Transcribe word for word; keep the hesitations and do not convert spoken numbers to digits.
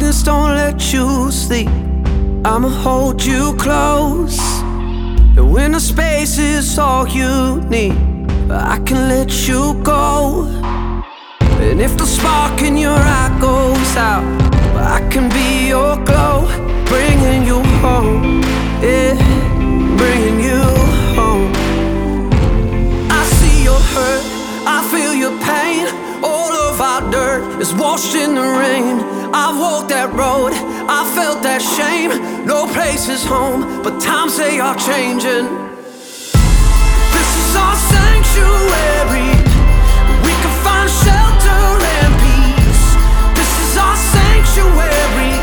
promise don't let you sleep. I'ma hold you close, and when the space is all you need, I can let you go. And if the spark in your eye goes out, I can be your glow, bringing you home, yeah, bringing you home. I see your hurt, I feel your pain. All of our dirt is washed in the rain. I've walked that road, I felt that shame. No place is home, but times they are changing. This is our sanctuary, we can find shelter and peace. This is our sanctuary,